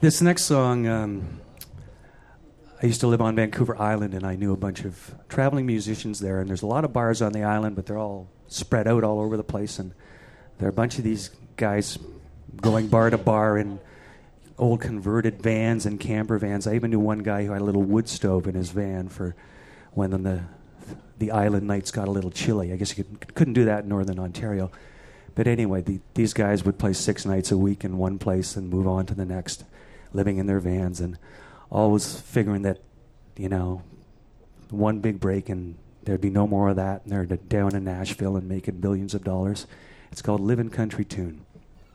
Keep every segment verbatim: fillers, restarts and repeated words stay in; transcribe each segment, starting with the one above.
This next song, um, I used to live on Vancouver Island, and I knew a bunch of traveling musicians there, and there's a lot of bars on the island, but they're all spread out all over the place, and there are a bunch of these guys going bar to bar in old converted vans and camper vans. I even knew one guy who had a little wood stove in his van for when the the island nights got a little chilly. I guess you could, couldn't do that in Northern Ontario. But anyway, the, these guys would play six nights a week in one place and move on to the next, living in their vans and always figuring that, you know, one big break and there'd be no more of that, and they're down in Nashville and making billions of dollars. It's called Livin' Country Tune.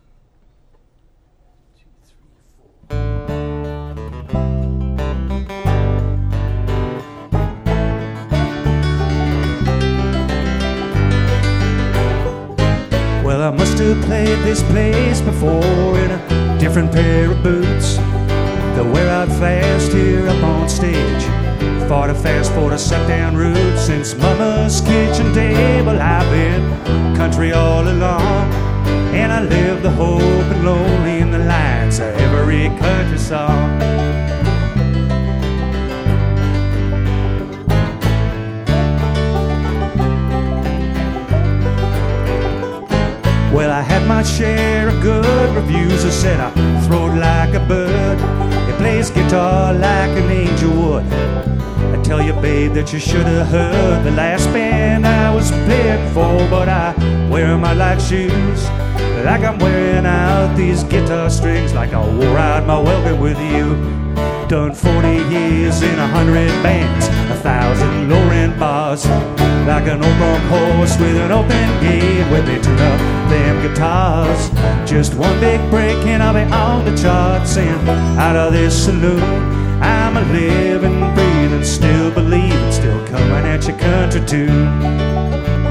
Well, I must have played this place before in a different pair of boots. They'll wear out fast here up on stage. Far too fast for the suck-down route. Since Mama's kitchen table I've been country all along, and I live the hope and lonely in the lines of every country song. Well, I had my share of good reviews. I said I throw it like a bird. He plays guitar like an angel would. I tell you, babe, that you should have heard the last band I was playing for. But I wear my life shoes like I'm wearing out these guitar strings, like I wore out my welcome with you. Done forty years in a hundred bands, a thousand low-rent bars, like an old bronc horse with an open gate where they tune up them guitars. Just one big break and I'll be on the charts, and out of this saloon I'm a living, breathing, still believing, still coming at your country tune.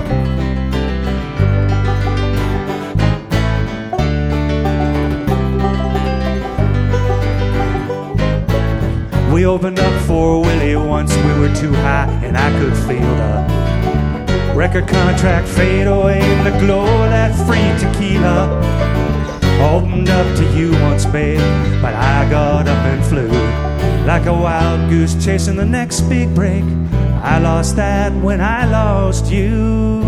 We opened up for Willie once, we were too high and I could feel the record contract fade away in the glow of that free tequila. Opened up to you once, babe, but I got up and flew like a wild goose chasing the next big break. I lost that when I lost you.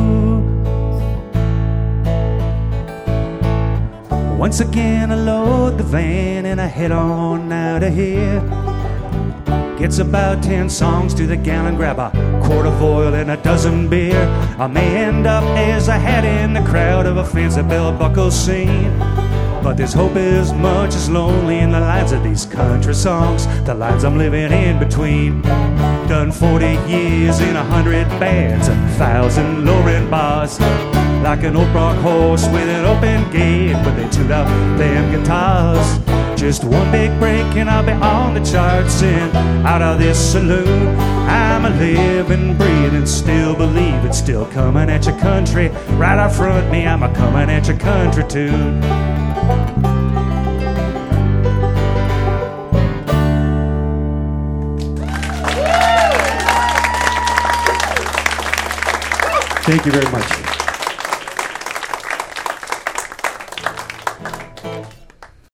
Once again I load the van and I head on out of here. Gets about ten songs to the gallon, grab a quart of oil and a dozen beer. I may end up as I had in the crowd of a fancy bell buckle scene, but there's hope as much as lonely in the lines of these country songs, the lines I'm living in between. Done forty years in a hundred bands, a thousand low-rent bars, like an old bronc horse with an open gate where they tune up them guitars. Just one big break and I'll be on the charts, and out of this saloon I'm a living, breathing, still believing, still coming at your country. Right out front me, I'm a coming at your country tune. Thank you very much.